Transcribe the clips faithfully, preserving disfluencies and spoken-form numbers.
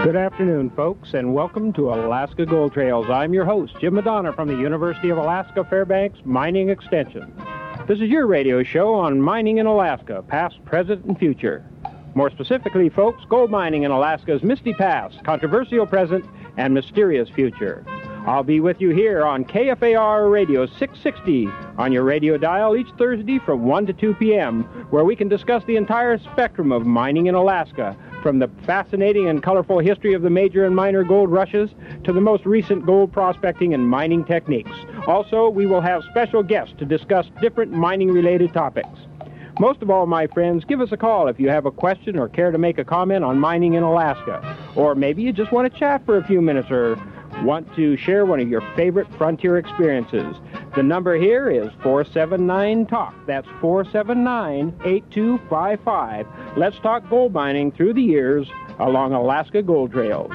Good afternoon, folks, and welcome to Alaska Gold Trails. I'm your host, Jim Madonna from the University of Alaska Fairbanks Mining Extension. This is your radio show on mining in Alaska, past, present, and future. More specifically, folks, gold mining in Alaska's misty past, controversial present, and mysterious future. I'll be with you here on K F A R Radio six sixty on your radio dial each Thursday from one to two p.m., where we can discuss the entire spectrum of mining in Alaska, from the fascinating and colorful history of the major and minor gold rushes to the most recent gold prospecting and mining techniques. Also, we will have special guests to discuss different mining-related topics. Most of all, my friends, give us a call if you have a question or care to make a comment on mining in Alaska. Or maybe you just want to chat for a few minutes or want to share one of your favorite frontier experiences. The number here is four seven nine talk. That's four seven nine, eight two five five. Let's talk gold mining through the years along Alaska Gold Trails.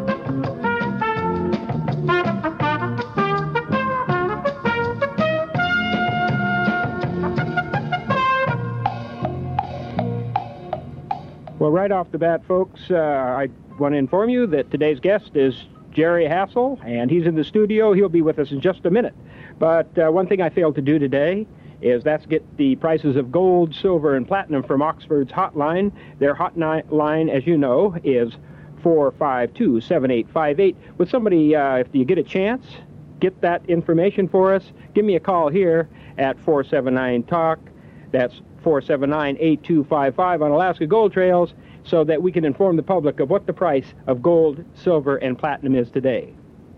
Well, right off the bat, folks, uh, I want to inform you that today's guest is Jerry Hassel, and he's in the studio. He'll be with us in just a minute. But uh, one thing I failed to do today is that's get the prices of gold, silver, and platinum from Oxford's hotline. Their hotline, as you know, is four five two, seven eight five eight. Would somebody, uh, if you get a chance, get that information for us? Give me a call here at four seven nine talk. That's four seven nine, eight two five five on Alaska Gold Trails, so that we can inform the public of what the price of gold, silver, and platinum is today.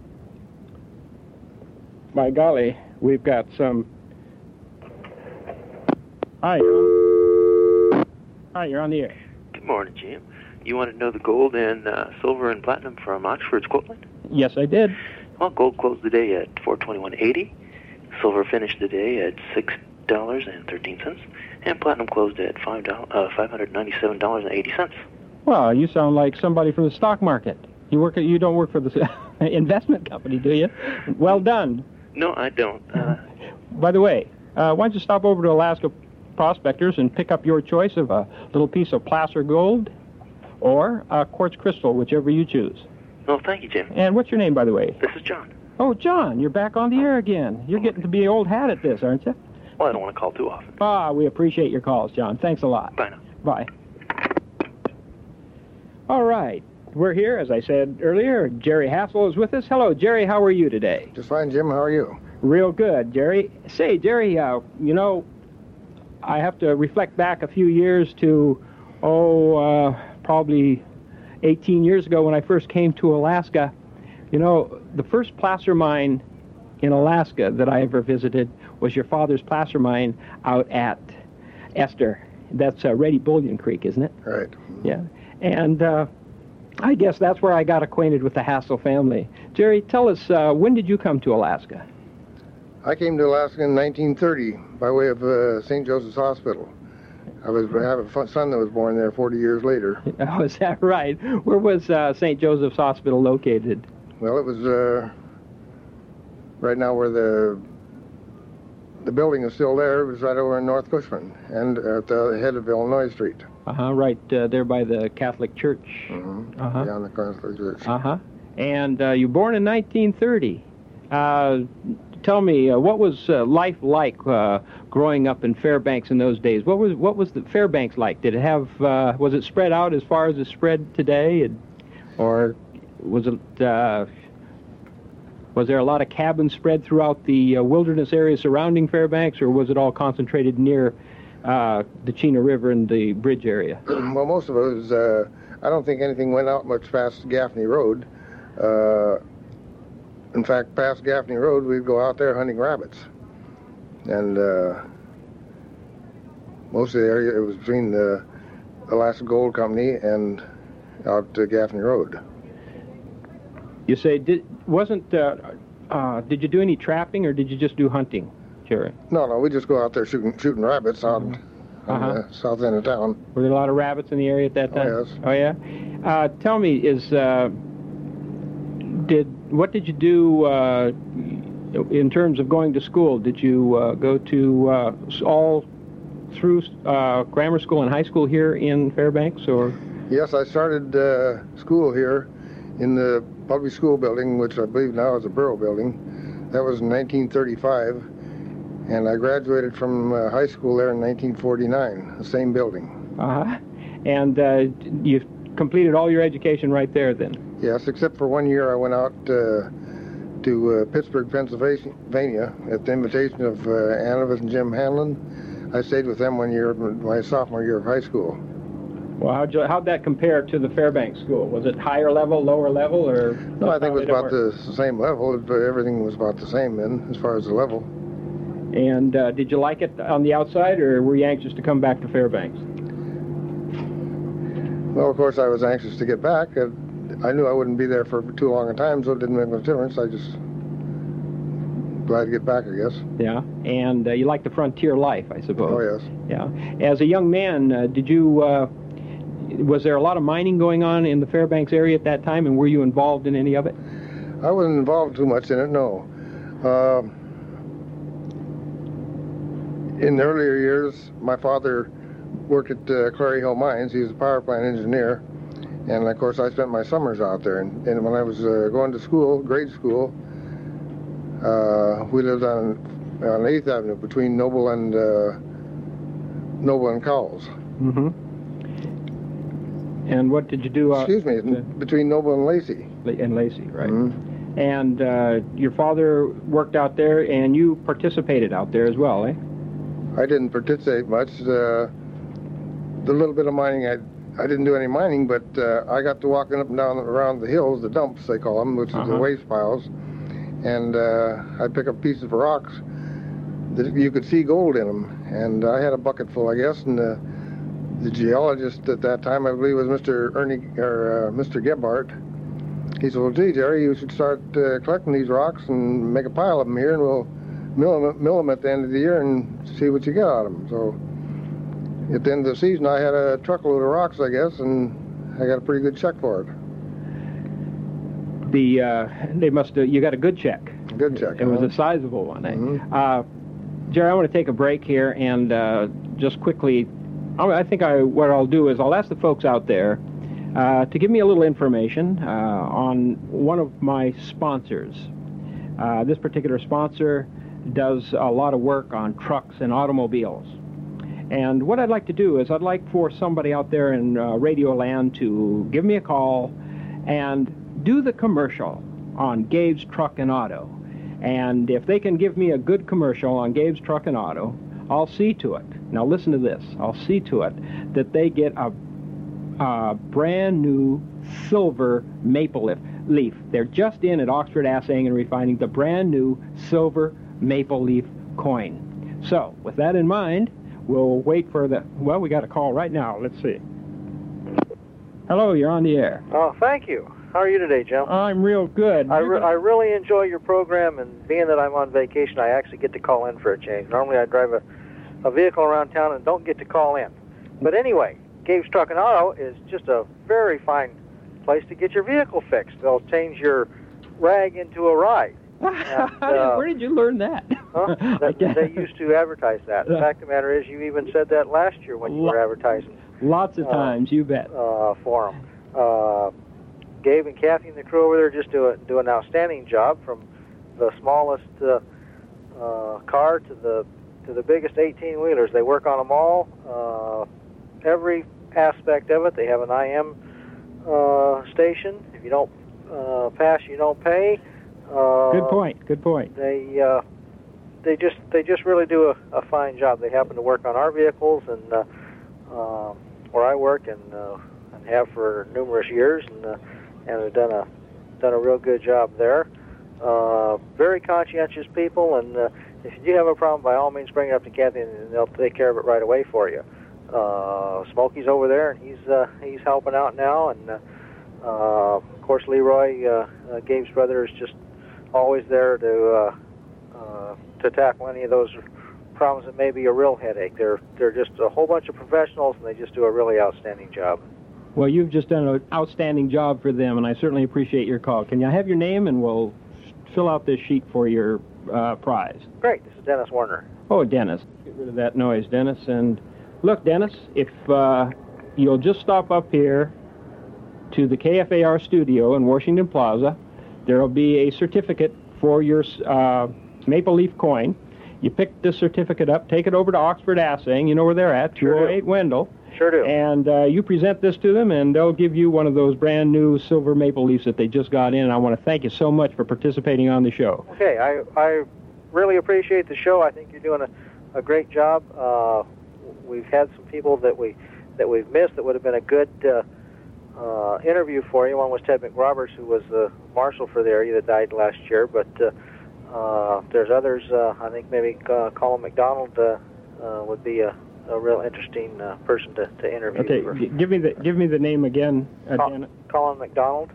By golly, we've got some... Hi, you're... Hi, you're on the air. Good morning, Jim. You want to know the gold and uh, silver and platinum from Oxford's quote line? Yes, I did. Well, gold closed the day at four twenty-one eighty. Silver finished the day at six dollars and thirteen cents. And platinum closed at five dollars, uh, five hundred ninety-seven dollars and eighty cents. Well, you sound like somebody from the stock market. You work. At, you don't work for the investment company, do you? Well done. No, I don't. Uh, By the way, uh, why don't you stop over to Alaska Prospectors and pick up your choice of a little piece of placer gold or a quartz crystal, whichever you choose. Well, thank you, Jim. And what's your name, by the way? This is John. Oh, John, you're back on the air again. You're getting to be an old hat at this, aren't you? Well, I don't want to call too often. Ah, we appreciate your calls, John. Thanks a lot. Bye now. Bye. All right. We're here, as I said earlier. Jerry Hassel is with us. Hello, Jerry. How are you today? Just fine, Jim. How are you? Real good, Jerry. Say, Jerry, uh, you know, I have to reflect back a few years to, oh, uh, probably eighteen years ago when I first came to Alaska. You know, the first placer mine in Alaska that I ever visited was your father's placer mine out at Esther. That's uh, Ready Bullion Creek, isn't it? Right. Yeah. And uh, I guess that's where I got acquainted with the Hassel family. Jerry, tell us, uh, when did you come to Alaska? I came to Alaska in nineteen thirty by way of uh, Saint Joseph's Hospital. I was I have a son that was born there forty years later. Oh, is that right? Where was uh, Saint Joseph's Hospital located? Well, it was uh, right now where the the building is still there. It was right over in North Cushman and at the head of Illinois Street. Uh-huh, right uh, there by the Catholic Church. Mm-hmm. Uh-huh. Beyond the Catholic Church. Uh-huh. And uh, you were born in nineteen thirty. Uh, tell me, uh, what was uh, life like uh, growing up in Fairbanks in those days? What was what was the Fairbanks like? Did it have, uh, was it spread out as far as it's spread today? And, or was it, uh, was there a lot of cabins spread throughout the uh, wilderness area surrounding Fairbanks, or was it all concentrated near uh, the Chena River and the bridge area? Well, most of it was, uh, I don't think anything went out much past Gaffney Road. Uh, in fact, past Gaffney Road, we'd go out there hunting rabbits. And uh, most of the area, it was between the Alaska Gold Company and out to Gaffney Road. You say, did, wasn't, uh, uh, did you do any trapping, or did you just do hunting, Jerry? No, no, we just go out there shooting shooting rabbits out uh-huh. on the south end of town. Were there a lot of rabbits in the area at that time? Oh, yes. Oh, yeah? Uh, tell me, is, uh, did, what did you do uh, in terms of going to school? Did you uh, go to uh, all through uh, grammar school and high school here in Fairbanks, or? Yes, I started uh, school here in the public school building, which I believe now is a borough building. That was in nineteen thirty-five, and I graduated from uh, high school there in nineteen forty-nine, the same building. Uh-huh. And uh, you completed all your education right there then? Yes, except for one year I went out uh, to uh, Pittsburgh, Pennsylvania, at the invitation of uh, Anavis and Jim Hanlon. I stayed with them one year, my sophomore year of high school. Well, how'd, you, how'd that compare to the Fairbanks School? Was it higher level, lower level, or? No, I think it was about the same level. Everything was about the same then, as far as the level. And uh, did you like it on the outside, or were you anxious to come back to Fairbanks? Well, of course, I was anxious to get back. I knew I wouldn't be there for too long a time, so it didn't make much difference. I just glad to get back, I guess. Yeah, and uh, you like the frontier life, I suppose. Oh, yes. Yeah. As a young man, uh, did you, uh, was there a lot of mining going on in the Fairbanks area at that time, and were you involved in any of it? I wasn't involved too much in it, no. Uh, in the earlier years, my father worked at uh, Clary Hill Mines. He was a power plant engineer. And, of course, I spent my summers out there. And, and when I was uh, going to school, grade school, uh, we lived on on eighth Avenue between Noble and uh, Noble and Cowles. Mm-hmm. And what did you do? Uh, Excuse me, uh, between Noble and Lacey. And Lacey, right. Mm-hmm. And uh, your father worked out there, and you participated out there as well, eh? I didn't participate much. Uh, the little bit of mining I I didn't do any mining, but uh, I got to walking up and down around the hills, the dumps they call them, which is uh-huh. the waste piles, and uh, I'd pick up pieces of rocks that you could see gold in them, and I had a bucket full, I guess, and uh, the geologist at that time, I believe, was Mister Ernie or uh, Mister Gebhardt. He said, "Well, gee, Jerry, you should start uh, collecting these rocks and make a pile of them here, and we'll mill them, mill them at the end of the year and see what you get out of them." So at the end of the season, I had a truckload of rocks, I guess, and I got a pretty good check for it. The uh, they must have, you got a good check. Good check. It huh? was a sizable one. Eh? Mm-hmm. Uh, Jerry, I want to take a break here and uh, just quickly, I think I what I'll do is I'll ask the folks out there uh, to give me a little information uh, on one of my sponsors. Uh, this particular sponsor does a lot of work on trucks and automobiles. And what I'd like to do is I'd like for somebody out there in uh, Radio Land to give me a call and do the commercial on Gabe's Truck and Auto. And if they can give me a good commercial on Gabe's Truck and Auto, I'll see to it. Now listen to this. I'll see to it that they get a, a brand new silver maple leaf. leaf. They're just in at Oxford Assaying and Refining the brand new silver maple leaf coin. So with that in mind, we'll wait for the, well, we got a call right now. Let's see. Hello, you're on the air. Oh, thank you. How are you today, Jim? I'm real good. I, re- I really enjoy your program, and being that I'm on vacation, I actually get to call in for a change. Normally I drive a, a vehicle around town and don't get to call in. But anyway, Gabe's Truck and Auto is just a very fine place to get your vehicle fixed. They'll change your rag into a ride. And, uh, where did you learn that? Huh? That, they used to advertise that. The fact of the matter is, you even said that last year when you were advertising. Lots of uh, times, you bet. Uh, for them. Uh, Gabe and Kathy and the crew over there just do, a, do an outstanding job, from the smallest uh, uh, car to the to the biggest eighteen-wheelers. They work on them all, uh, every aspect of it. They have an I M uh, station. If you don't uh, pass, you don't pay. Uh, good point. Good point. They uh, they just they just really do a, a fine job. They happen to work on our vehicles, and uh, uh, where I work, and uh, and have for numerous years, and uh, and have done a done a real good job there. Uh, very conscientious people, and uh, if you do have a problem, by all means, bring it up to Kathy, and they'll take care of it right away for you. Uh, Smokey's over there, and he's uh, he's helping out now, and uh, uh, of course Leroy, uh, uh, Gabe's brother, is just always there to uh, uh, to tackle any of those problems that may be a real headache. They're they're just a whole bunch of professionals, and they just do a really outstanding job. Well, you've just done an outstanding job for them, and I certainly appreciate your call. Can I have your name, and we'll fill out this sheet for your uh, prize? Great. This is Dennis Warner. Oh, Dennis. Get rid of that noise, Dennis. And look, Dennis, if uh, you'll just stop up here to the K F A R studio in Washington Plaza. There will be a certificate for your uh, Maple Leaf coin. You pick this certificate up, take it over to Oxford Assaying. You know where they're at, two oh eight Wendell. Sure do. And uh, you present this to them, and they'll give you one of those brand new silver Maple Leafs that they just got in. And I want to thank you so much for participating on the show. Okay, I I really appreciate the show. I think you're doing a, a great job. Uh, we've had some people that we that we've missed that would have been a good uh, uh, interview for you. One was Ted McRoberts, who was the marshal for the area that died last year. But uh, uh, there's others. Uh, I think maybe uh, Colin McDonald uh, uh, would be a a real interesting uh, person to, to interview. Okay, for. G- give me the give me the name again, uh, Col- Janet. Colin McDonald.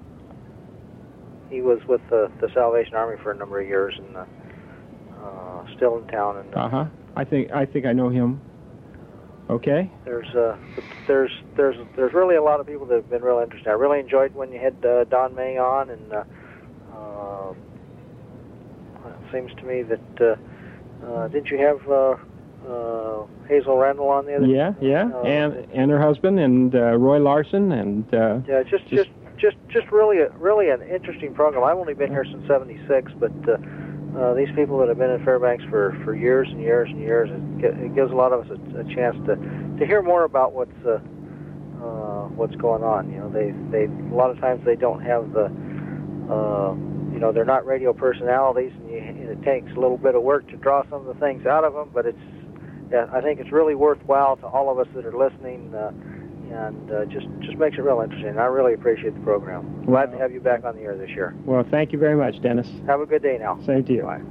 He was with the, the Salvation Army for a number of years and uh, uh, still in town. And uh huh. I think I think I know him. Okay. There's uh, there's there's there's really a lot of people that have been real interesting. I really enjoyed when you had uh, Don May on, and uh, uh, it seems to me that uh, uh, did you have uh, Uh, Hazel Randall on the other. Yeah, yeah, uh, and and her husband and uh, Roy Larson and. Uh, yeah, just just just just really a, really an interesting program. I've only been here since seventy-six, but uh, uh, these people that have been in Fairbanks for, for years and years and years, it, it gives a lot of us a, a chance to, to hear more about what's uh, uh, what's going on. You know, they they a lot of times they don't have the. Uh, You know, they're not radio personalities, and, you, and it takes a little bit of work to draw some of the things out of them. But it's, yeah, I think it's really worthwhile to all of us that are listening, uh, and uh, just just makes it real interesting. And I really appreciate the program. Glad to have you back on the air this year. Well, thank you very much, Dennis. Have a good day now. Same to you. Bye.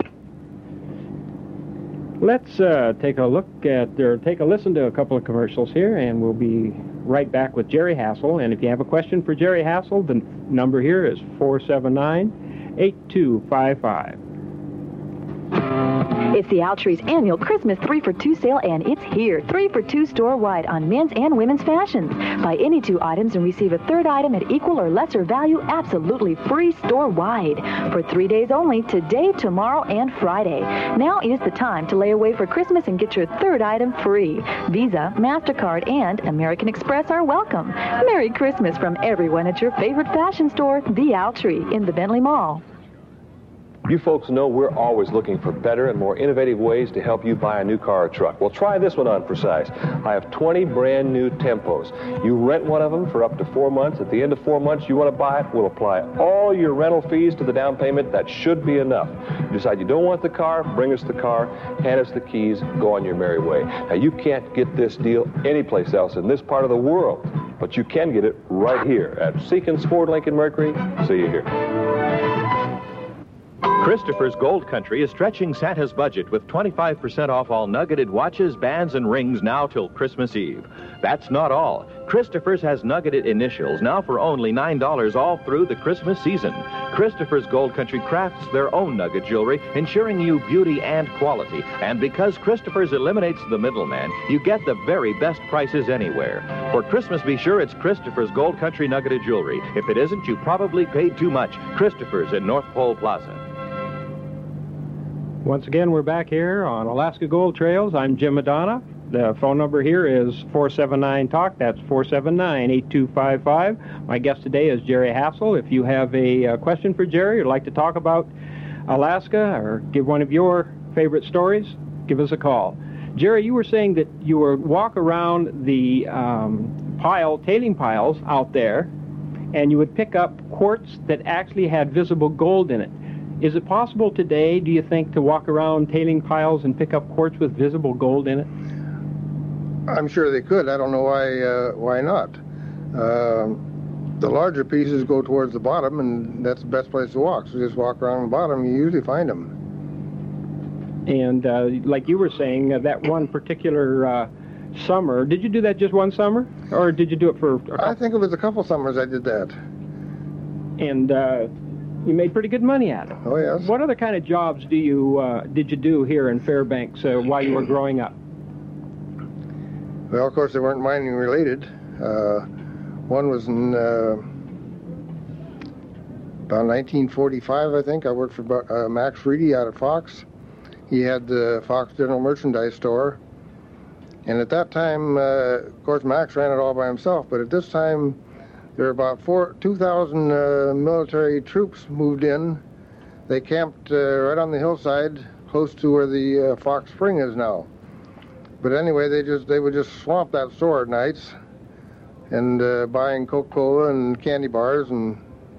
Let's uh, take a look at, or take a listen to a couple of commercials here, and we'll be right back with Jerry Hassel. And if you have a question for Jerry Hassel, the number here is four seven nine, eight two five five. It's the Altry's annual Christmas three for two sale, and it's here. three for two store-wide on men's and women's fashions. Buy any two items and receive a third item at equal or lesser value, absolutely free store-wide. For three days only, today, tomorrow, and Friday. Now is the time to lay away for Christmas and get your third item free. Visa, MasterCard, and American Express are welcome. Merry Christmas from everyone at your favorite fashion store, The Altry, in the Bentley Mall. You folks know we're always looking for better and more innovative ways to help you buy a new car or truck. Well, try this one on for size. I have twenty brand new Tempos. You rent one of them for up to four months. At the end of four months, you want to buy it, we'll apply all your rental fees to the down payment. That should be enough. You decide you don't want the car, bring us the car, hand us the keys, go on your merry way. Now, you can't get this deal anyplace else in this part of the world, but you can get it right here at Seekins Ford Lincoln Mercury. See you here. Christopher's Gold Country is stretching Santa's budget with twenty-five percent off all nuggeted watches, bands, and rings now till Christmas Eve. That's not all. Christopher's has nuggeted initials now for only nine dollars all through the Christmas season. Christopher's Gold Country crafts their own nugget jewelry, ensuring you beauty and quality. And because Christopher's eliminates the middleman, you get the very best prices anywhere. For Christmas, be sure it's Christopher's Gold Country nuggeted jewelry. If it isn't, you probably paid too much. Christopher's in North Pole Plaza. Once again, we're back here on Alaska Gold Trails. I'm Jim Madonna. The phone number here is four seven nine talk. That's four seven nine, eight two five five. My guest today is Jerry Hassel. If you have a uh, question for Jerry or like to talk about Alaska or give one of your favorite stories, give us a call. Jerry, you were saying that you would walk around the um, pile, tailing piles out there, and you would pick up quartz that actually had visible gold in it. Is it possible today, do you think, to walk around tailing piles and pick up quartz with visible gold in it? I'm sure they could. I don't know why uh, why not. Uh, the larger pieces go towards the bottom, and that's the best place to walk. So just walk around the bottom, you usually find them. And uh, like you were saying, uh, that one particular uh, summer, did you do that just one summer? Or did you do it for... I think it was a couple summers I did that. And... Uh, You made pretty good money at it. Oh, yes. What other kind of jobs do you uh, did you do here in Fairbanks uh, while you were growing up? Well, of course, they weren't mining related. Uh, one was in uh, about nineteen forty-five, I think. I worked for uh, Max Reedy out of Fox. He had the Fox General Merchandise Store. And at that time, uh, of course, Max ran it all by himself. But at this time, There were about four, two thousand uh, military troops moved in. They camped uh, right on the hillside, close to where the uh, Fox Spring is now. But anyway, they just they would just swamp that store at nights, and uh, buying Coca-Cola and candy bars, and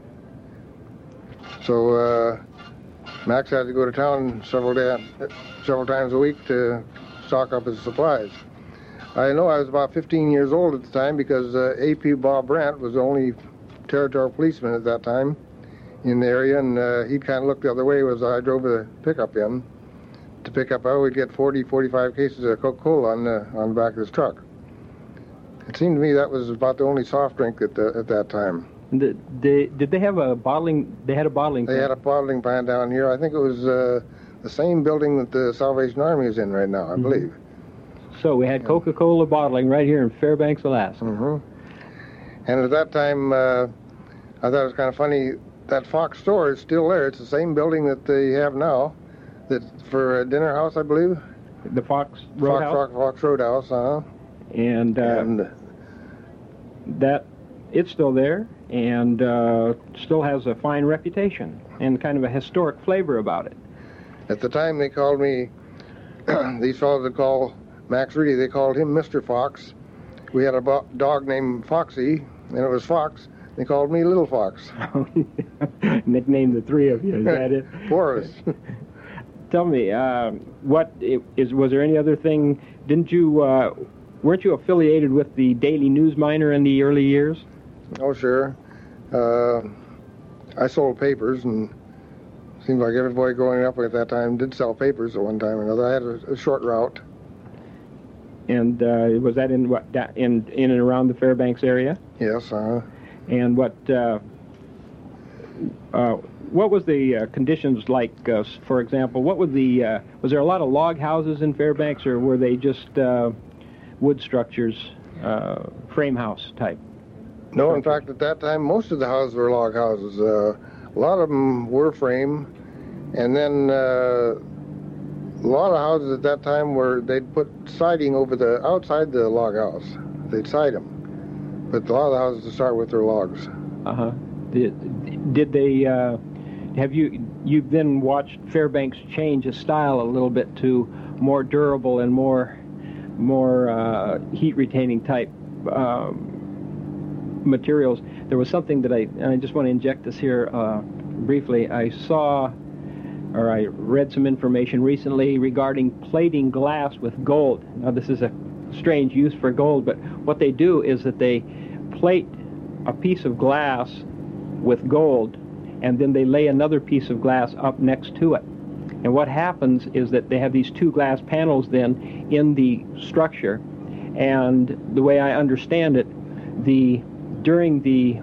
so uh, Max had to go to town several day, several times a week to stock up his supplies. I know I was about fifteen years old at the time because uh, A P Bob Brandt was the only territorial policeman at that time in the area, and uh, he'd kind of look the other way as I drove the pickup in. To pick up, I would get forty, forty-five cases of Coca-Cola on the, on the back of his truck. It seemed to me that was about the only soft drink at, the, at that time. Did they, did they have a bottling, they had a bottling They plant? had a bottling plant down here. I think it was uh, the same building that the Salvation Army is in right now, I mm-hmm. believe. So we had Coca-Cola bottling right here in Fairbanks, Alaska. Mm-hmm. And at that time, uh, I thought it was kind of funny, that Fox store is still there. It's the same building that they have now. That for a dinner house, I believe. The Fox Roadhouse. Fox, Fox, Fox Roadhouse, uh huh. And, uh, and that it's still there, and uh, still has a fine reputation and kind of a historic flavor about it. At the time, they called me. These fellows would call Max Reedy. They called him Mister Fox. We had a bo- dog named Foxy, and it was Fox. They called me Little Fox. Nicknamed the three of you. Is that it? Four of us. Tell me, uh, what is? Was there any other thing? Didn't you? Uh, weren't you affiliated with the Daily News Miner in the early years? Oh, sure. Uh, I sold papers, and it seemed like every boy growing up at that time did sell papers at one time or another. I had a, a short route. And uh, was that in what in in and around the Fairbanks area? Yes. Uh-huh. And what? Uh, uh, What was the uh, conditions like, uh, for example, what was the, uh, was there a lot of log houses in Fairbanks, or were they just uh, wood structures, uh, frame house type? No, in fact, at that time, most of the houses were log houses. Uh, a lot of them were frame, and then uh, a lot of houses at that time were, they'd put siding over the, outside the log house. They'd side them. But a lot of the houses to start with were logs. Uh-huh. Did, did they... Uh, Have you, you've then watched Fairbanks change its style a little bit to more durable and more, more uh, heat-retaining type um, materials? There was something that I, and I just want to inject this here uh, briefly. I saw, or I read some information recently regarding plating glass with gold. Now, this is a strange use for gold, but what they do is that they plate a piece of glass with gold, and then they lay another piece of glass up next to it. And what happens is that they have these two glass panels then in the structure, and the way I understand it, the during the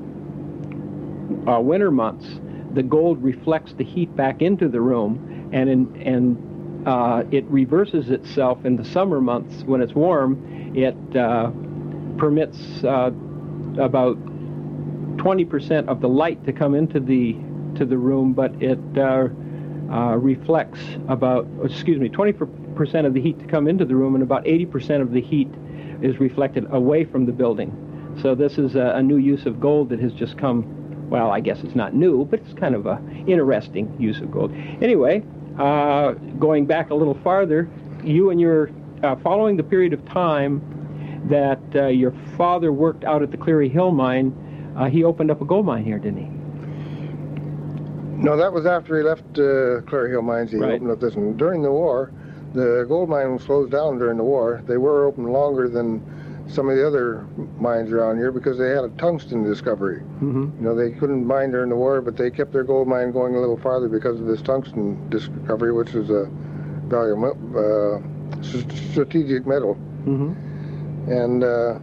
uh, winter months, the gold reflects the heat back into the room, and in, and uh, it reverses itself in the summer months when it's warm. It uh, permits uh, about twenty percent of the light to come into the to the room, but it uh, uh, reflects about, excuse me, twenty percent of the heat to come into the room, and about eighty percent of the heat is reflected away from the building. So this is a, a new use of gold that has just come, well, I guess it's not new, but it's kind of a interesting use of gold. Anyway, uh, going back a little farther, you and your, uh, following the period of time that uh, your father worked out at the Cleary Hill mine, Uh, he opened up a gold mine here, didn't he? No, that was after he left uh, Cleary Hill Mines. He right. opened up this one. During the war, the gold mine was closed down during the war. They were open longer than some of the other mines around here because they had a tungsten discovery. Mm-hmm. You know, they couldn't mine during the war, but they kept their gold mine going a little farther because of this tungsten discovery, which is a valuable uh, strategic metal. Mm-hmm. And uh,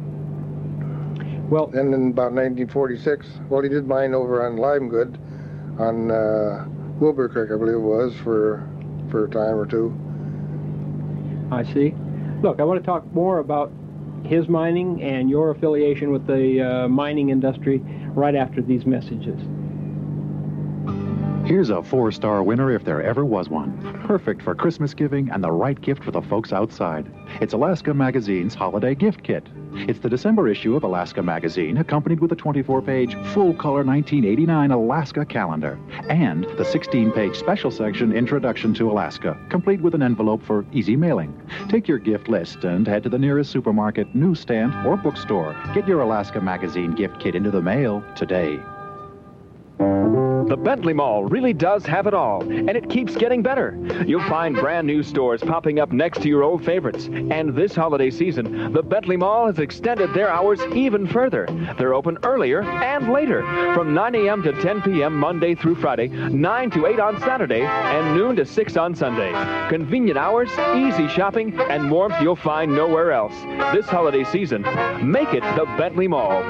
well, then in about nineteen forty-six, well, he did mine over on Limegood, on uh, Wilbur Creek, I believe it was, for for a time or two. I see. Look, I want to talk more about his mining and your affiliation with the uh, mining industry right after these messages. Here's a four-star winner if there ever was one. Perfect for Christmas giving and the right gift for the folks outside. It's Alaska Magazine's Holiday Gift Kit. It's the December issue of Alaska Magazine, accompanied with a twenty-four page, full-color nineteen eighty-nine Alaska calendar, and the sixteen page special section Introduction to Alaska, complete with an envelope for easy mailing. Take your gift list and head to the nearest supermarket, newsstand, or bookstore. Get your Alaska Magazine gift kit into the mail today. The Bentley Mall really does have it all, and it keeps getting better. You'll find brand new stores popping up next to your old favorites. And this holiday season, the Bentley Mall has extended their hours even further. They're open earlier and later, from nine a.m. to ten p.m. Monday through Friday, nine to eight on Saturday, and noon to six on Sunday. Convenient hours, easy shopping, and warmth you'll find nowhere else. This holiday season, make it the Bentley Mall.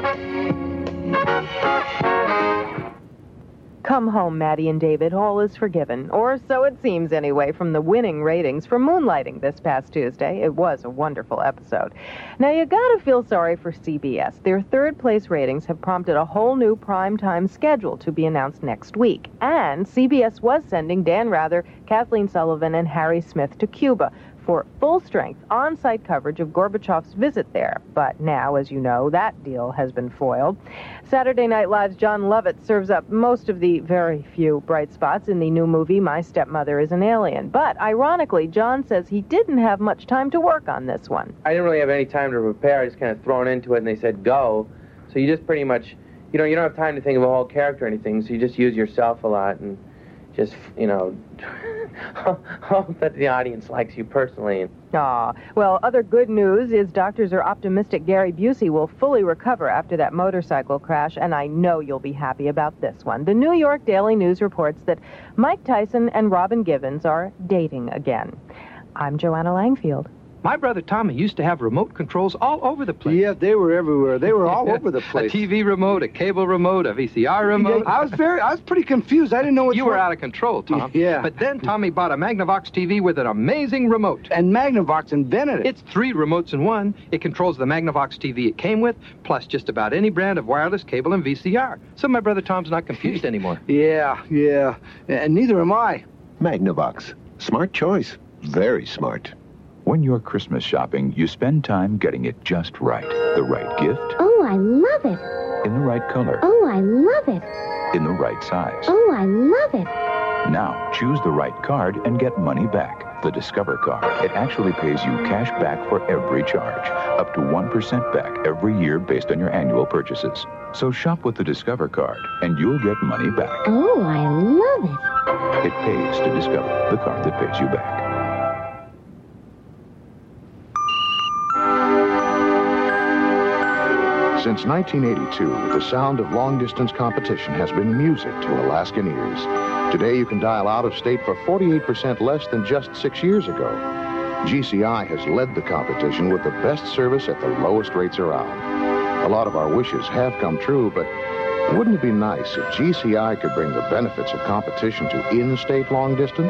Come home, Maddie and David. All is forgiven. Or so it seems, anyway, from the winning ratings for Moonlighting this past Tuesday. It was a wonderful episode. Now, you gotta feel sorry for C B S. Their third-place ratings have prompted a whole new primetime schedule to be announced next week. And C B S was sending Dan Rather, Kathleen Sullivan, and Harry Smith to Cuba for full-strength, on-site coverage of Gorbachev's visit there. But now, as you know, that deal has been foiled. Saturday Night Live's John Lovett serves up most of the very few bright spots in the new movie, My Stepmother is an Alien. But, ironically, John says he didn't have much time to work on this one. I didn't really have any time to prepare. I was kind of thrown into it, and they said, go. So you just pretty much, you know, you don't have time to think of a whole character or anything, so you just use yourself a lot and just, you know, hope that the audience likes you personally. Aw. Well, other good news is doctors are optimistic Gary Busey will fully recover after that motorcycle crash, and I know you'll be happy about this one. The New York Daily News reports that Mike Tyson and Robin Givens are dating again. I'm Joanna Langfield. My brother Tommy used to have remote controls all over the place. Yeah, they were everywhere. They were all over the place. A T V remote, a cable remote, a V C R remote. Yeah, I was very, I was pretty confused. I didn't know what you were out of control, Tom. Yeah. But then Tommy bought a Magnavox T V with an amazing remote. And Magnavox invented it. It's three remotes in one. It controls the Magnavox T V it came with, plus just about any brand of wireless cable and V C R. So my brother Tom's not confused anymore. Yeah, yeah. And neither am I. Magnavox. Smart choice. Very smart. When you're Christmas shopping, you spend time getting it just right. The right gift. Oh, I love it. In the right color. Oh, I love it. In the right size. Oh, I love it. Now, choose the right card and get money back. The Discover card. It actually pays you cash back for every charge. Up to one percent back every year based on your annual purchases. So shop with the Discover card, and you'll get money back. Oh, I love it. It pays to Discover, the card that pays you back. Since nineteen eighty-two, the sound of long-distance competition has been music to Alaskan ears. Today, you can dial out of state for forty-eight percent less than just six years ago. G C I has led the competition with the best service at the lowest rates around. A lot of our wishes have come true, but wouldn't it be nice if G C I could bring the benefits of competition to in-state long distance?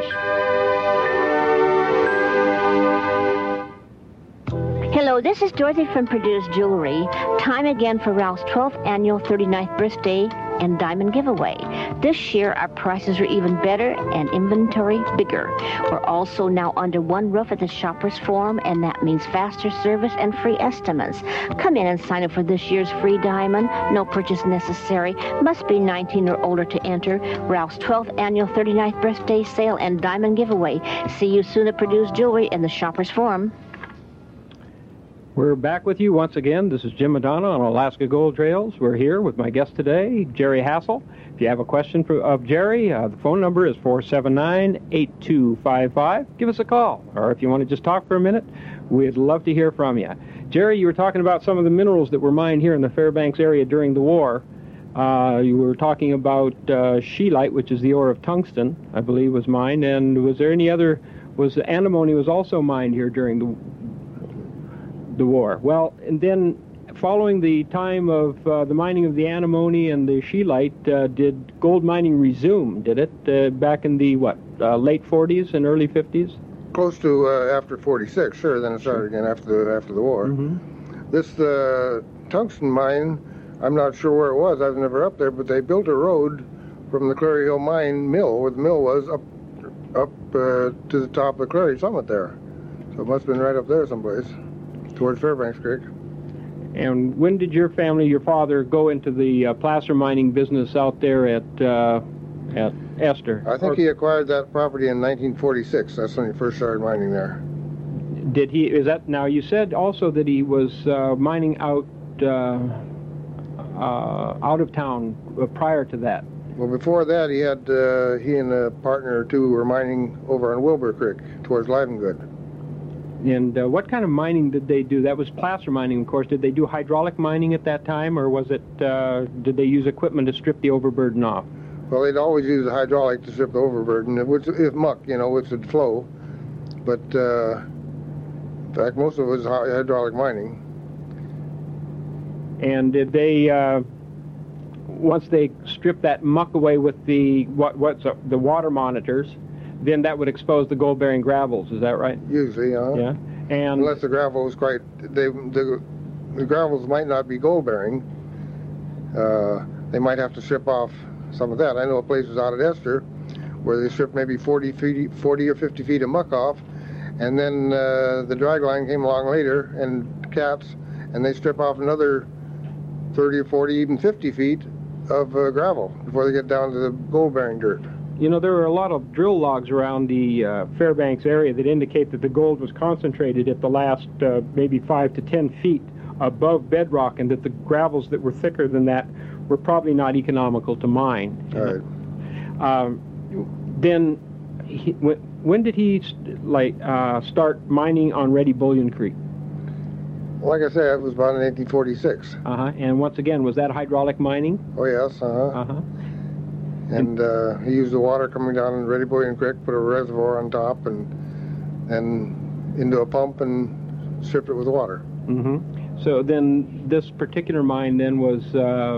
Hello, this is Dorothy from Purdue's Jewelry. Time again for Ralph's twelfth annual thirty-ninth birthday and diamond giveaway. This year, our prices are even better and inventory bigger. We're also now under one roof at the Shoppers Forum, and that means faster service and free estimates. Come in and sign up for this year's free diamond. No purchase necessary. Must be nineteen or older to enter. Ralph's twelfth annual thirty-ninth birthday sale and diamond giveaway. See you soon at Purdue's Jewelry in the Shoppers Forum. We're back with you once again. This is Jim Madonna on Alaska Gold Trails. We're here with my guest today, Jerry Hassel. If you have a question for, of Jerry, uh, the phone number is four seven nine, eight two five five. Give us a call. Or if you want to just talk for a minute, we'd love to hear from you. Jerry, you were talking about some of the minerals that were mined here in the Fairbanks area during the war. Uh, you were talking about uh, scheelite, which is the ore of tungsten, I believe, was mined. And was there any other... Was the antimony was also mined here during the the war. Well, and then following the time of uh, the mining of the antimony and the scheelite, uh, did gold mining resume, did it, uh, back in the, what, uh, late forties and early fifties? Close to uh, after forty-six, sure, then it started again after the, after the war. Mm-hmm. This uh, tungsten mine, I'm not sure where it was, I was never up there, but they built a road from the Clary Hill Mine mill, where the mill was, up up uh, to the top of the Clary Summit there. So it must have been right up there someplace, towards Fairbanks Creek. And when did your family, your father, go into the uh, placer mining business out there at uh, at Esther? I think or, he acquired that property in nineteen forty-six. That's when he first started mining there. Did he, is that, now you said also that he was uh, mining out, uh, uh, out of town uh, prior to that. Well, before that, he had, uh, he and a partner or two were mining over on Wilbur Creek, towards Livengood. And uh, what kind of mining did they do? That was placer mining, of course. Did they do hydraulic mining at that time, or was it, uh, did they use equipment to strip the overburden off? Well, they'd always use the hydraulic to strip the overburden, which is muck, you know, which would flow. But, uh, in fact, most of it was hydraulic mining. And did they, uh, once they stripped that muck away with the what what's uh, the water monitors, then that would expose the gold-bearing gravels. Is that right? Usually, uh, yeah. And unless the gravel was quite, they the, the gravels might not be gold-bearing. Uh, they might have to strip off some of that. I know places out at Esther where they stripped maybe forty feet, forty or fifty feet of muck off. And then uh, the drag line came along later, and cats, and they strip off another thirty or forty, even fifty feet of uh, gravel before they get down to the gold-bearing dirt. You know, there are a lot of drill logs around the uh, Fairbanks area that indicate that the gold was concentrated at the last uh, maybe five to ten feet above bedrock, and that the gravels that were thicker than that were probably not economical to mine. All right. Um, then, he, when, when did he like uh, start mining on Ready Bullion Creek? Like I said, it was about in eighteen forty-six. Uh-huh. And once again, was that hydraulic mining? Oh, yes, uh-huh. Uh-huh. And uh, he used the water coming down in Ready Bullion Creek, put a reservoir on top, and and into a pump and stripped it with water. Mm-hmm. So then this particular mine then was uh,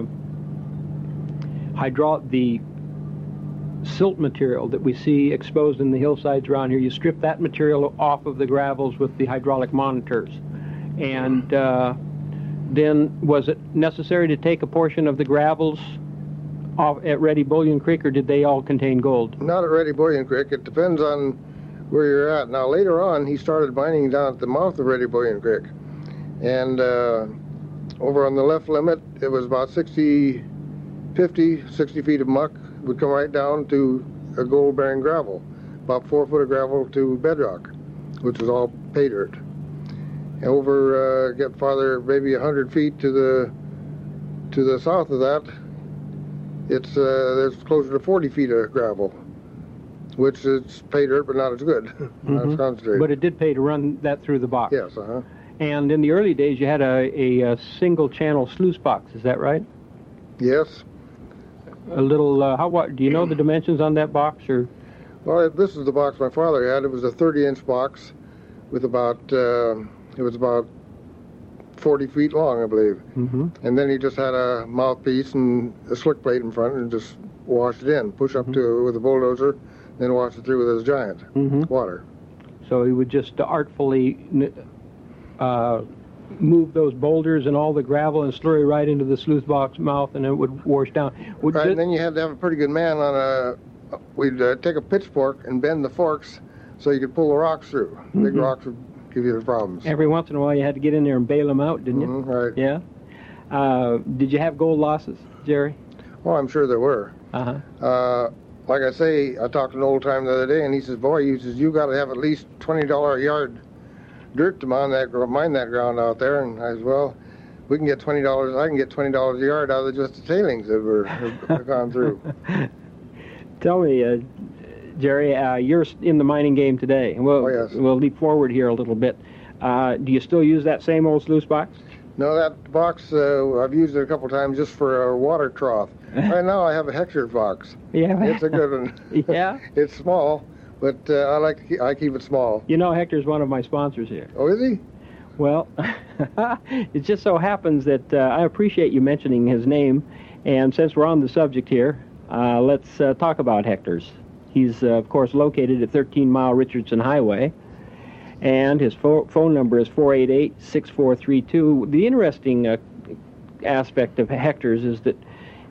hydraulic, the silt material that we see exposed in the hillsides around here. You strip that material off of the gravels with the hydraulic monitors. And uh, then was it necessary to take a portion of the gravels off at Ready Bullion Creek, or did they all contain gold? Not at Ready Bullion Creek. It depends on where you're at. Now, later on, he started mining down at the mouth of Ready Bullion Creek. And uh, over on the left limit, it was about sixty, fifty, sixty feet of muck would come right down to a gold-bearing gravel, about four foot of gravel to bedrock, which was all pay dirt. And over, uh, get farther, maybe one hundred feet to the to the south of that, it's uh, there's closer to forty feet of gravel, which is pay dirt, but not as good, mm-hmm. not as concentrated. But it did pay to run that through the box. Yes, uh-huh. And in the early days, you had a, a, a single-channel sluice box. Is that right? Yes. A little. Uh, how? What? Do you know the dimensions on that box, or? Well, this is the box my father had. It was a thirty-inch box with about. Uh, it was about forty feet long, I believe. Mm-hmm. And then he just had a mouthpiece and a slick plate in front, and just washed it in, push up mm-hmm. to with a bulldozer, then wash it through with his giant mm-hmm. water. So he would just artfully uh, move those boulders and all the gravel and slurry right into the sluice box mouth, and it would wash down. Would right, just... and then you had to have a pretty good man on a. We'd uh, take a pitchfork and bend the forks so you could pull the rocks through. Mm-hmm. Big rocks would give you the problems. Every once in a while, you had to get in there and bail them out, didn't you? Mm-hmm, right. Yeah. Uh, did you have gold losses, Jerry? Well, I'm sure there were. Uh-huh. Uh, like I say, I talked to an old time the other day, and he says, "Boy, he says you got to have at least twenty dollars a yard dirt to mine that mine that ground out there." And I said, "Well, we can get twenty dollars. I can get twenty dollars a yard out of just the tailings that were have gone through." Tell me, uh, Jerry, uh, you're in the mining game today. We'll, oh, yes. We'll leap forward here a little bit. Uh, do you still use that same old sluice box? No, that box, uh, I've used it a couple times just for a water trough. Right now I have a Hector box. Yeah. It's a good one. Yeah? It's small, but uh, I like to keep, I keep it small. You know, Hector's one of my sponsors here. Oh, is he? Well, it just so happens that uh, I appreciate you mentioning his name, and since we're on the subject here, uh, let's uh, talk about Hector's. He's, uh, of course, located at thirteen mile Richardson Highway, and his fo- phone number is four eight eight, six four three two. The interesting uh, aspect of Hector's is that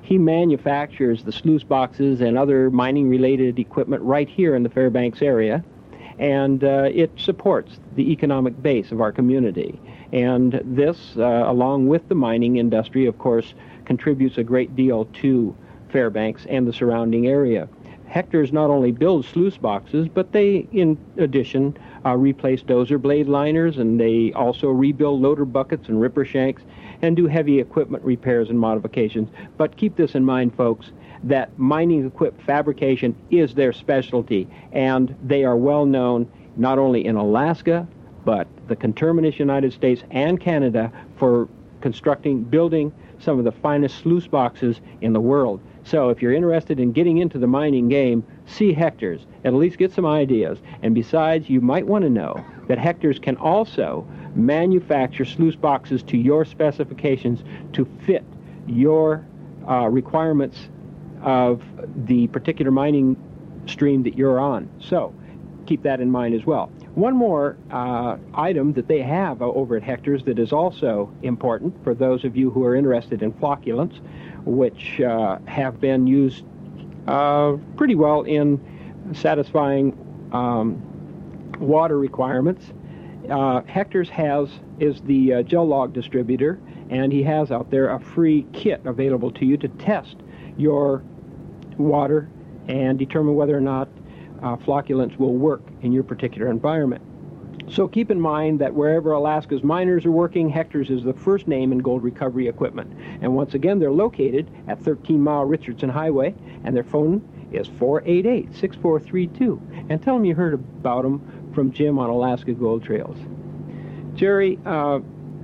he manufactures the sluice boxes and other mining-related equipment right here in the Fairbanks area, and uh, it supports the economic base of our community. And this, uh, along with the mining industry, of course, contributes a great deal to Fairbanks and the surrounding area. Hector's not only builds sluice boxes, but they, in addition, uh, replace dozer blade liners, and they also rebuild loader buckets and ripper shanks, and do heavy equipment repairs and modifications. But keep this in mind, folks, that mining equipment fabrication is their specialty, and they are well known not only in Alaska, but the conterminous United States and Canada for constructing, building some of the finest sluice boxes in the world. So if you're interested in getting into the mining game, see Hector's, at least get some ideas. And besides, you might want to know that Hector's can also manufacture sluice boxes to your specifications to fit your uh, requirements of the particular mining stream that you're on. So keep that in mind as well. One more uh, item that they have over at Hector's that is also important for those of you who are interested in flocculants, which uh, have been used uh, pretty well in satisfying um, water requirements. Uh, Hector's has is the uh, gel log distributor, and he has out there a free kit available to you to test your water and determine whether or not uh, flocculants will work in your particular environment. So keep in mind that wherever Alaska's miners are working, Hector's is the first name in gold recovery equipment. And once again, they're located at thirteen mile Richardson Highway, and their phone is four eight eight, six four three two. And tell them you heard about them from Jim on Alaska Gold Trails. Jerry, uh,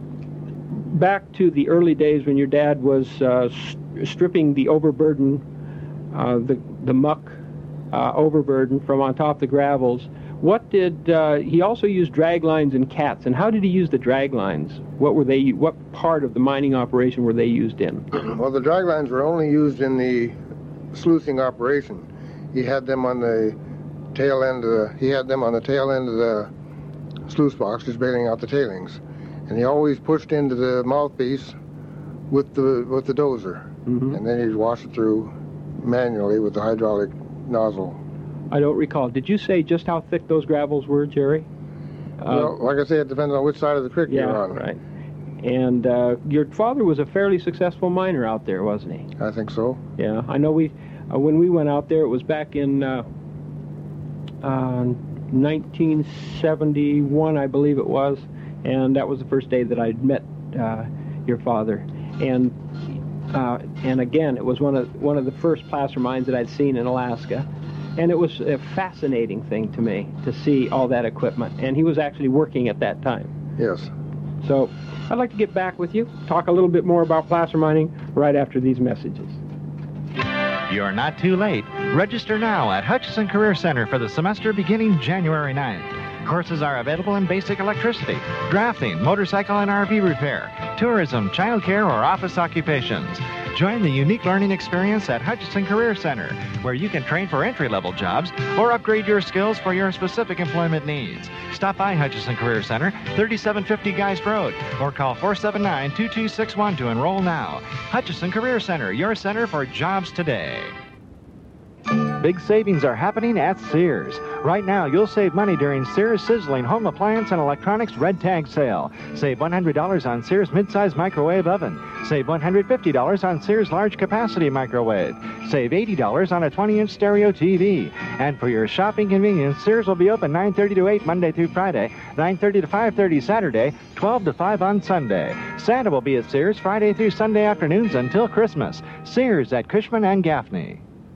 back to the early days when your dad was uh, st- stripping the overburden, uh, the, the muck uh, overburden from on top of the gravels, what did, uh, he also used drag lines and cats, and how did he use the drag lines? What were they, what part of the mining operation were they used in? Well, the drag lines were only used in the sluicing operation. He had them on the tail end of the, he had them on the tail end of the sluice box, just bailing out the tailings. And he always pushed into the mouthpiece with the with the dozer. Mm-hmm. And then he'd wash it through manually with the hydraulic nozzle. I don't recall. Did you say just how thick those gravels were, Jerry? Well, uh, like I say, it depends on which side of the creek yeah, you're on. Right. And uh, your father was a fairly successful miner out there, wasn't he? I think so. Yeah, I know we, uh, when we went out there, it was back in uh, uh, nineteen seventy-one, I believe it was, and that was the first day that I'd met uh, your father. And uh, and again, it was one of one of the first placer mines that I'd seen in Alaska. And it was a fascinating thing to me to see all that equipment. And he was actually working at that time. Yes. So I'd like to get back with you, talk a little bit more about placer mining right after these messages. You're not too late. Register now at Hutchison Career Center for the semester beginning January ninth. Courses are available in basic electricity, drafting, motorcycle and R V repair, tourism, childcare, or office occupations. Join the unique learning experience at Hutchison Career Center, where you can train for entry-level jobs or upgrade your skills for your specific employment needs. Stop by Hutchison Career Center, thirty-seven fifty Geist Road, or call four seven nine, two two six one to enroll now. Hutchison Career Center, your center for jobs today. Big savings are happening at Sears. Right now, you'll save money during Sears Sizzling Home Appliance and Electronics Red Tag Sale. Save one hundred dollars on Sears Midsize Microwave Oven. Save one hundred fifty dollars on Sears Large Capacity Microwave. Save eighty dollars on a twenty inch stereo T V. And for your shopping convenience, Sears will be open nine thirty to eight Monday through Friday, nine thirty to five thirty Saturday, twelve to five on Sunday. Santa will be at Sears Friday through Sunday afternoons until Christmas. Sears at Cushman and Gaffney.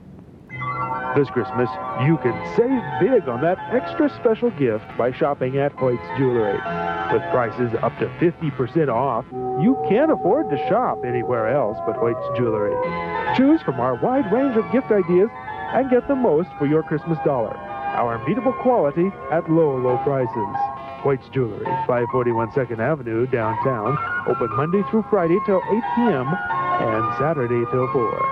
This Christmas, you can save big on that extra special gift by shopping at Hoyt's Jewelry. With prices up to fifty percent off, you can't afford to shop anywhere else but Hoyt's Jewelry. Choose from our wide range of gift ideas and get the most for your Christmas dollar. Our unbeatable quality at low, low prices. Hoyt's Jewelry, five forty-one second Avenue, downtown. Open Monday through Friday till eight p.m. and Saturday till four.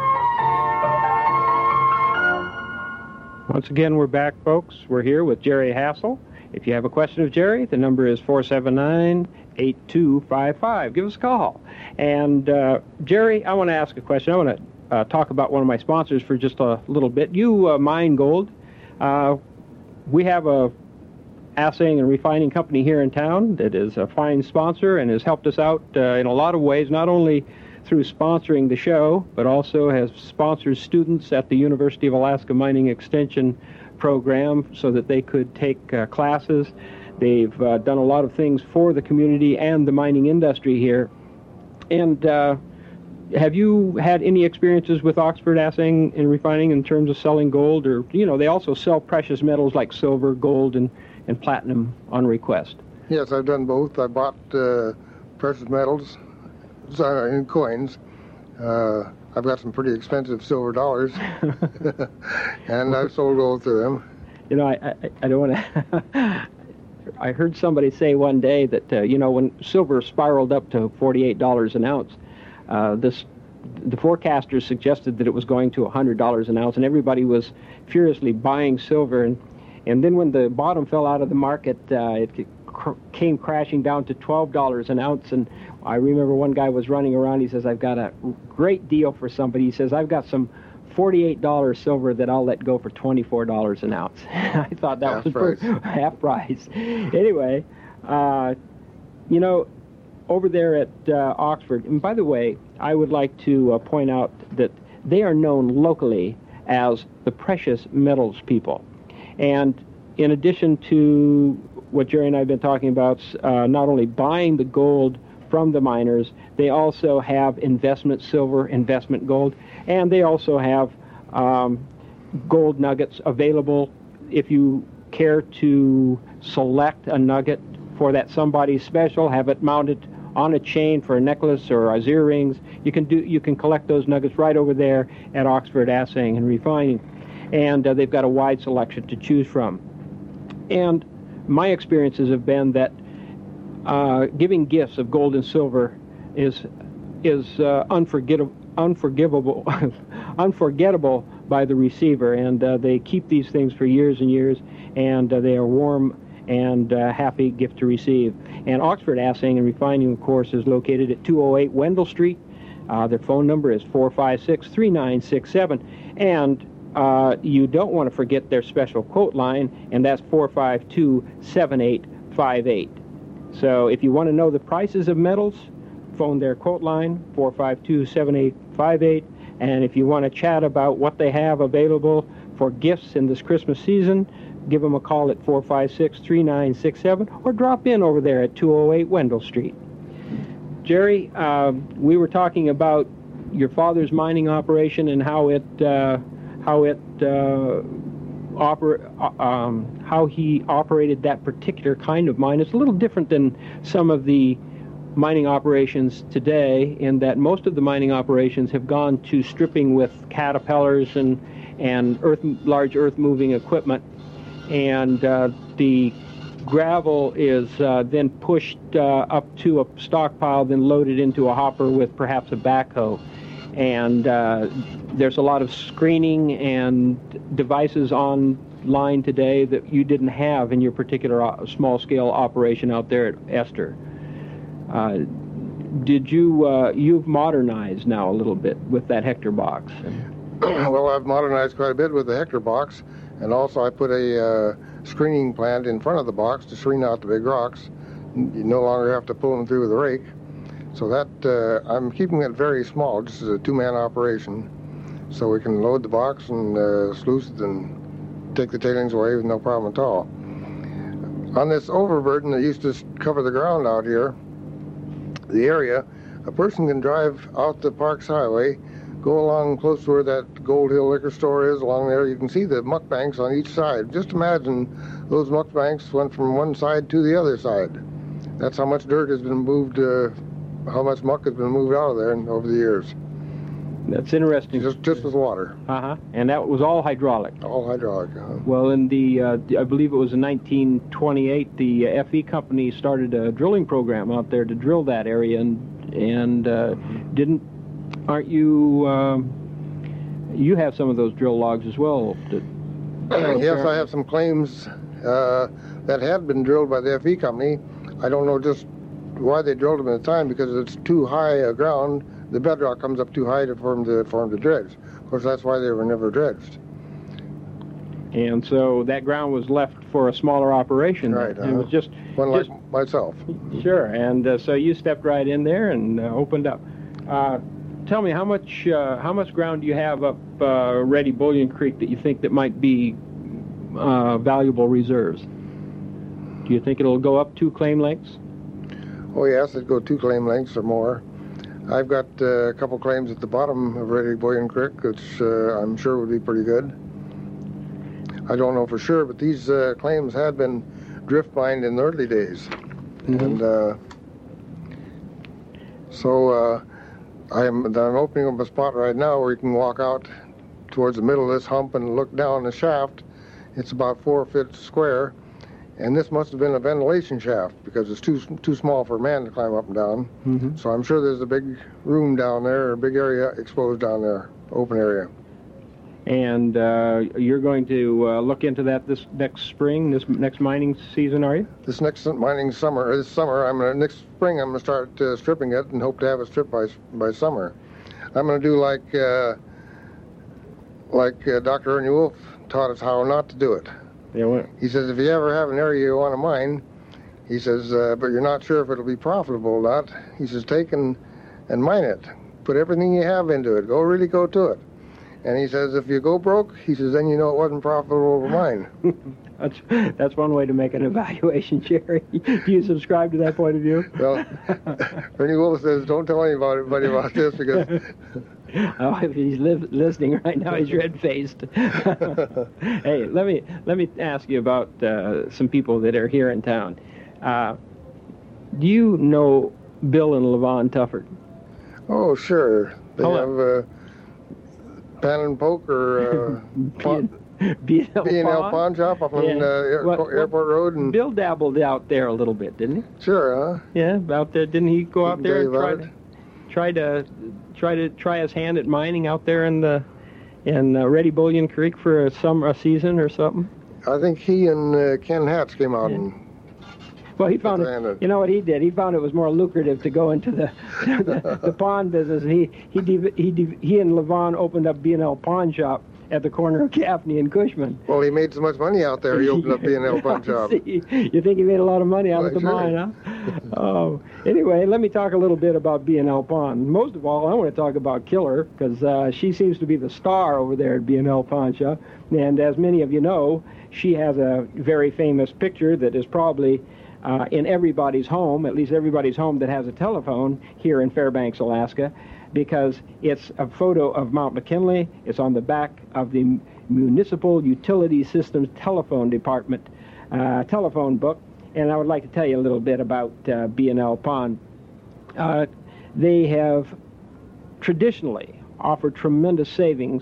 Once again, we're back, folks. We're here with Jerry Hassel. If you have a question of Jerry, the number is four seven nine, eight two five five. Give us a call. And, uh, Jerry, I want to ask a question. I want to uh, talk about one of my sponsors for just a little bit. You uh, mine gold. Uh, we have a assaying and refining company here in town that is a fine sponsor and has helped us out uh, in a lot of ways, not only through sponsoring the show, but also has sponsored students at the University of Alaska Mining Extension program so that they could take uh, classes. They've uh, done a lot of things for the community and the mining industry here. And uh, have you had any experiences with Oxford Assaying and Refining in terms of selling gold? Or, you know, they also sell precious metals like silver, gold, and, and platinum on request. Yes, I've done both. I bought uh, precious metals sorry, in coins. Uh, I've got some pretty expensive silver dollars, and I've sold gold through them. You know, I, I, I don't want to... I heard somebody say one day that, uh, you know, when silver spiraled up to forty-eight dollars an ounce, uh, this the forecasters suggested that it was going to one hundred dollars an ounce, and everybody was furiously buying silver. And, and then when the bottom fell out of the market, uh, it cr- came crashing down to twelve dollars an ounce. And I remember one guy was running around. He says, I've got a great deal for somebody. He says, I've got some forty-eight dollars silver that I'll let go for twenty-four dollars an ounce. I thought that half was price. Pretty, half price. Anyway, uh, you know, over there at uh, Oxford, and by the way, I would like to uh, point out that they are known locally as the precious metals people. And in addition to what Jerry and I have been talking about, uh, not only buying the gold from the miners, they also have investment silver, investment gold, and they also have um, gold nuggets available if you care to select a nugget for that somebody special, have it mounted on a chain for a necklace or as earrings. You can do you can collect those nuggets right over there at Oxford Assaying and Refining, and uh, they've got a wide selection to choose from. And my experiences have been that uh, giving gifts of gold and silver is is uh, unforgettable, unforgivable, unforgettable by the receiver, and uh, they keep these things for years and years, and uh, they are warm and uh, happy gift to receive. And Oxford Assaying and Refining, of course, is located at two oh eight Wendell Street. Uh, their phone number is four five six, three nine six seven. And uh, you don't want to forget their special quote line, and that's four five two, seven eight five eight. So if you want to know the prices of metals, phone their quote line, four five two, seven eight five eight. And if you want to chat about what they have available for gifts in this Christmas season, give them a call at four five six, three nine six seven, or drop in over there at two oh eight Wendell Street. Jerry, uh, we were talking about your father's mining operation and how it, uh, how it, uh, oper- um, how he operated that particular kind of mine. It's a little different than some of the mining operations today, in that most of the mining operations have gone to stripping with caterpillars and and earth, large earth-moving equipment, and uh, the gravel is uh, then pushed uh, up to a stockpile, then loaded into a hopper with perhaps a backhoe. And uh, there's a lot of screening and devices online today that you didn't have in your particular small-scale operation out there at Esther. Uh, did you, uh, you've modernized now a little bit with that Hector box? Well, I've modernized quite a bit with the Hector box, and also I put a uh, screening plant in front of the box to screen out the big rocks. You no longer have to pull them through with a rake. So that, uh, I'm keeping it very small, just as a two-man operation, so we can load the box and uh, sluice it and take the tailings away with no problem at all. On this overburden that used to cover the ground out here, the area, a person can drive out the Parks Highway, go along close to where that Gold Hill liquor store is. Along there you can see the muck banks on each side. Just imagine those muck banks went from one side to the other side. That's how much dirt has been moved, uh, how much muck has been moved out of there in, over the years. That's interesting. Just just with water. Uh-huh. And that was all hydraulic? All hydraulic, uh-huh. Well, in the, uh, I believe it was in nineteen twenty-eight, the uh, F E company started a drilling program out there to drill that area, and, and uh, didn't, aren't you, um, you have some of those drill logs as well? That, yes, I have some claims uh, that had been drilled by the F E company. I don't know just why they drilled them at the time, because it's too high a ground. The bedrock comes up too high to form the form to dredge. Of course, that's why they were never dredged. And so that ground was left for a smaller operation. Right. And it was just one just, like myself. Sure. And uh, so you stepped right in there and uh, opened up. Uh, tell me, how much uh, how much ground do you have up uh, Ready Bullion Creek that you think that might be uh, valuable reserves? Do you think it'll go up two claim lengths? Oh yes, it'd go two claim lengths or more. I've got uh, a couple claims at the bottom of Ready Bullion Creek, which uh, I'm sure would be pretty good. I don't know for sure, but these uh, claims had been drift mined in the early days. Mm-hmm. And uh, so uh, I'm, I'm opening up a spot right now where you can walk out towards the middle of this hump and look down the shaft. It's about four feet square, and this must have been a ventilation shaft because it's too too small for a man to climb up and down. Mm-hmm. So I'm sure there's a big room down there, a big area exposed down there, open area. And uh, you're going to uh, look into that this next spring, this next mining season, are you? This next mining summer, this summer, I'm gonna, next spring, I'm going to start uh, stripping it and hope to have it stripped by by summer. I'm going to do like uh, like uh, Doctor Ernie Wolf taught us how not to do it. Yeah, what? He says if you ever have an area you want to mine, he says, uh, but you're not sure if it'll be profitable or not, he says take and, and mine it. Put everything you have into it. Go really go to it. And he says, if you go broke, he says, then you know it wasn't profitable to mine. that's that's one way to make an evaluation, Jerry. Do you subscribe to that point of view? Well, Ernie Wolf says, don't tell anybody about this because... Oh, if he's li- listening right now, he's red-faced. Hey, let me let me ask you about uh, some people that are here in town. Uh, do you know Bill and Levon Tufford? Oh, sure. They Hold have... Uh, Pan and Poke or uh, pawn, B and L B and L Pawn? Pawn Shop up on Yeah. uh, Air, Well, Airport Road. And Bill dabbled out there a little bit, didn't he? Sure, huh? Yeah, out there. Didn't he go out Didn't there and Dave try out to, try to try to try his hand at mining out there in the in uh, Ready Bullion Creek for a summer a season or something? I think he and uh, Ken Hatch came out Yeah. and... Well, he found it. You know what he did? He found it was more lucrative to go into the the, the pawn business. And he he div- he div- he and Levon opened up B and L Pawn Shop at the corner of Gaffney and Cushman. Well, he made so much money out there, he opened up B and L Pawn Shop. See, you think he made a lot of money out Well, of the sure. mine, huh? Oh, anyway, let me talk a little bit about B and L Pawn. Most of all, I want to talk about Killer because uh, she seems to be the star over there at B and L Pawn Shop. And as many of you know, she has a very famous picture that is probably Uh, in everybody's home, at least everybody's home that has a telephone here in Fairbanks, Alaska, because it's a photo of Mount McKinley. It's on the back of the Municipal Utility Systems Telephone Department uh, telephone book, and I would like to tell you a little bit about uh, B and L Pawn. Uh, they have traditionally offered tremendous savings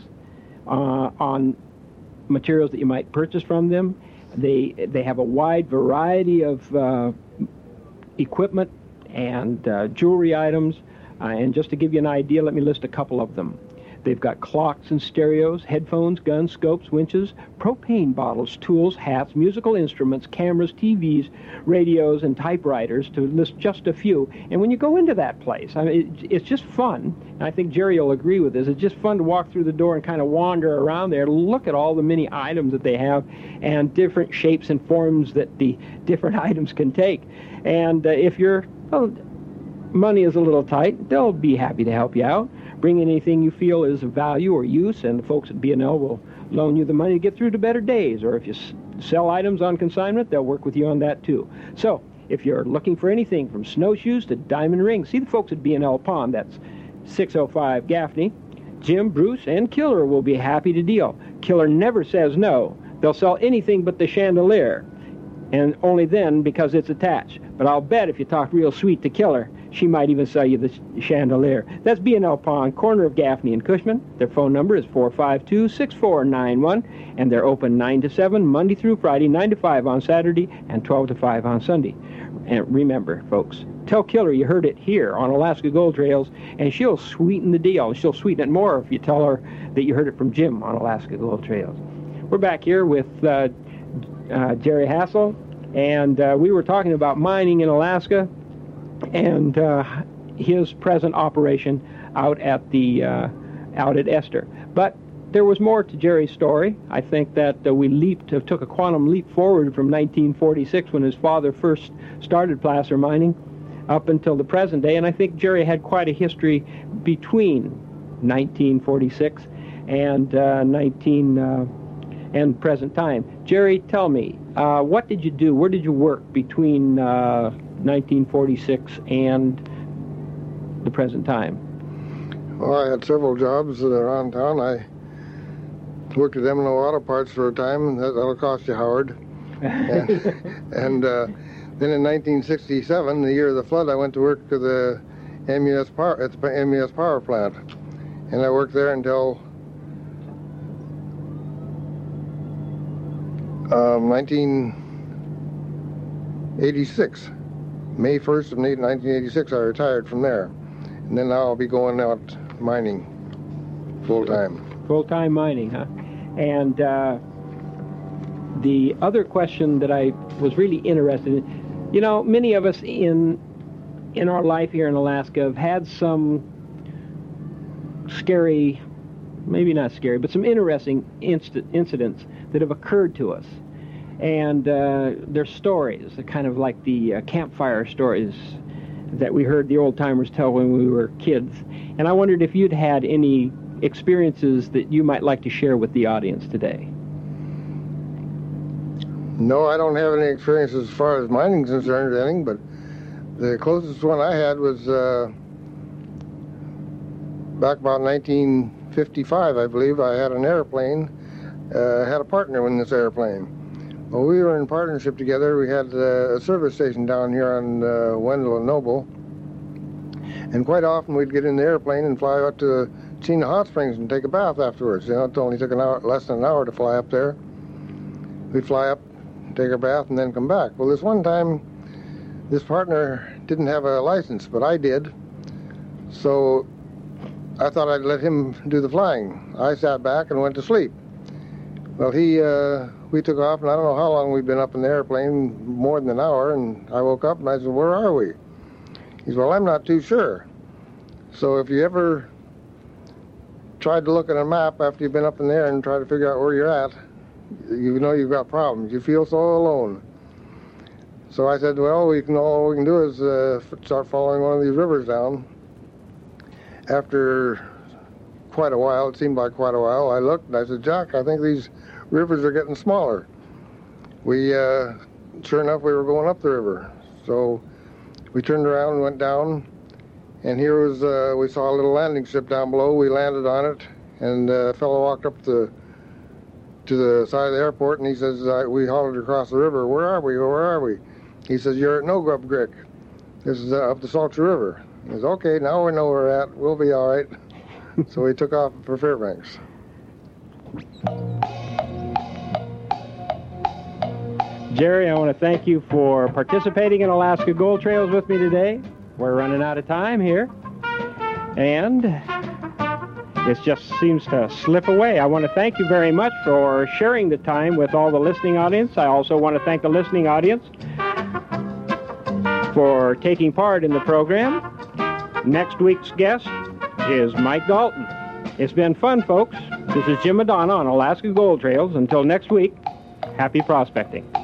uh, on materials that you might purchase from them. They they have a wide variety of uh, equipment and uh, jewelry items. Uh, and just to give you an idea, let me list a couple of them. They've got clocks and stereos, headphones, guns, scopes, winches, propane bottles, tools, hats, musical instruments, cameras, T Vs, radios, and typewriters, to list just a few. And when you go into that place, I mean, it, it's just fun. And I think Jerry will agree with this. It's just fun to walk through the door and kind of wander around there, look at all the many items that they have and different shapes and forms that the different items can take. And uh, if your well, money is a little tight, they'll be happy to help you out. Bring in anything you feel is of value or use, and the folks at B and L will loan you the money to get through to better days. Or if you s- sell items on consignment, they'll work with you on that too. So, if you're looking for anything from snowshoes to diamond rings, see the folks at B and L Pawn. That's six oh five Gaffney. Jim, Bruce, and Killer will be happy to deal. Killer never says no. They'll sell anything but the chandelier, and only then because it's attached. But I'll bet if you talk real sweet to Killer, she might even sell you the chandelier. That's B and L Pawn, corner of Gaffney and Cushman. Their phone number is four five two, six four nine one, and they're open nine to seven, Monday through Friday, nine to five on Saturday, and twelve to five on Sunday. And remember, folks, tell Killer you heard it here on Alaska Gold Trails, and she'll sweeten the deal. She'll sweeten it more if you tell her that you heard it from Jim on Alaska Gold Trails. We're back here with uh, uh, Jerry Hassel, and uh, we were talking about mining in Alaska. and uh, his present operation out at the uh, out at Esther. But there was more to Jerry's story. I think that uh, we leaped, uh, took a quantum leap forward from nineteen forty-six when his father first started placer mining up until the present day, and I think Jerry had quite a history between nineteen forty-six and uh, nineteen uh, and present time. Jerry, tell me, uh, what did you do? Where did you work between uh, nineteen forty-six and the present time? Well, I had several jobs around town. I worked at Emino Auto Parts for a time, and that, that'll cost you, Howard. And, and uh, then in nineteen sixty-seven, the year of the flood, I went to work at the M U S power, at the M U S power plant, and I worked there until um, nineteen eighty-six. May first of nineteen eighty-six, I retired from there, and then now I'll be going out mining full time. Full-time mining, huh? And uh, the other question that I was really interested in, you know, many of us in in our life here in Alaska have had some scary, maybe not scary, but some interesting inst- incidents that have occurred to us. And uh, they're stories, they're kind of like the uh, campfire stories that we heard the old-timers tell when we were kids. And I wondered if you'd had any experiences that you might like to share with the audience today. No, I don't have any experience as far as mining's concerned or anything, but the closest one I had was uh, back about nineteen fifty-five, I believe. I had an airplane, uh, had a partner in this airplane. Well, we were in partnership together. We had uh, a service station down here on uh, Wendell and Noble, and quite often we'd get in the airplane and fly out to Chena Hot Springs and take a bath afterwards. You know, it only took an hour, less than an hour to fly up there. We'd fly up, take a bath, and then come back. Well, this one time, this partner didn't have a license, but I did. So I thought I'd let him do the flying. I sat back and went to sleep. Well, he, uh, we took off, and I don't know how long we'd been up in the airplane, more than an hour, and I woke up and I said, "Where are we?" He said, "Well, I'm not too sure." So if you ever tried to look at a map after you've been up in the air and try to figure out where you're at, you know you've got problems. You feel so alone. So I said, well, we can all we can do is uh, start following one of these rivers down. After quite a while, it seemed like quite a while, I looked and I said, "Jack, I think these rivers are getting smaller." We, uh, sure enough, we were going up the river. So we turned around and went down, and here was, uh, we saw a little landing strip down below. We landed on it, and uh, a fellow walked up the, to the side of the airport, and he says, uh, we hollered across the river, "Where are we? Where are we?" He says, "You're at No Grub Creek. This is uh, up the Salter River." He says, "Okay, now we know where we're at. We'll be all right." So we took off for Fairbanks. Jerry, I want to thank you for participating in Alaska Gold Trails with me today. We're running out of time here, and it just seems to slip away. I want to thank you very much for sharing the time with all the listening audience. I also want to thank the listening audience for taking part in the program. Next week's guest is Mike Dalton. It's been fun, folks. This is Jim Madonna on Alaska Gold Trails. Until next week, happy prospecting.